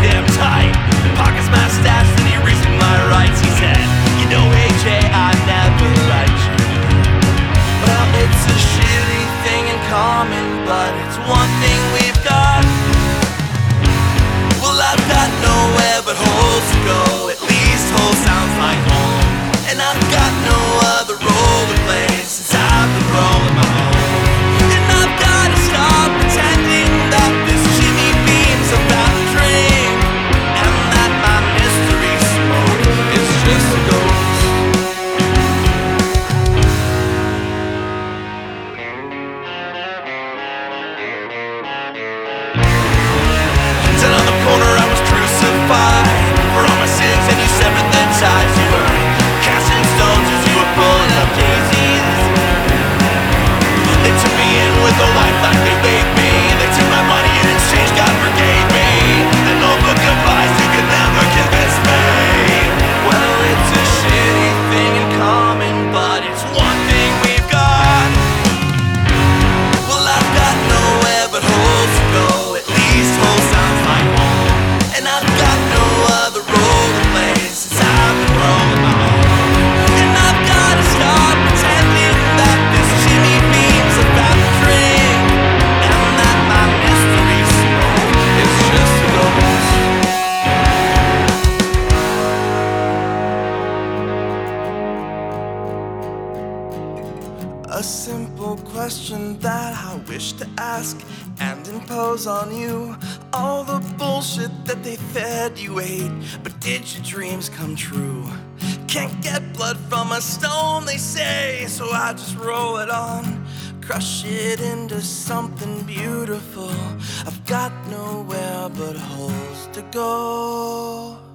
damn tight. Pockets my stash and he erasing my rights. He said, you know, AJ, I never liked you. Well, it's a shitty thing in common, but it's one thing we've got. Well, I've got nowhere but holes to go. At least hole sounds like home. And I've got no other role to play since I've been rolling my own. And I've gotta stop pretending that this Jimmy Beam's about to drink, and that my mystery smoke is just a ghost. Down on the corner I was crucified for all my sins, and you severed the ties. You were casting stones as you were pulling up daisies. They took me in with a life like they made me. They took my money in exchange, God forgave me. And no book of lies, you could never convince me. Well, it's a shitty thing in common, but it's one thing we've got. Well, I've got nowhere but holes to go. At least hole sounds like home. And I've got no other role to play since I've been rolling my own. And I've gotta stop pretending that this Jimmy Beam's about to drink, and that my mystery smoke is just a ghost. A simple question that I wish to ask and impose on you. All the bullshit that they fed you ate, but did your dreams come true? Can't get blood from a stone, they say, so I just roll it on, crush it into something beautiful. I've got nowhere but holes to go.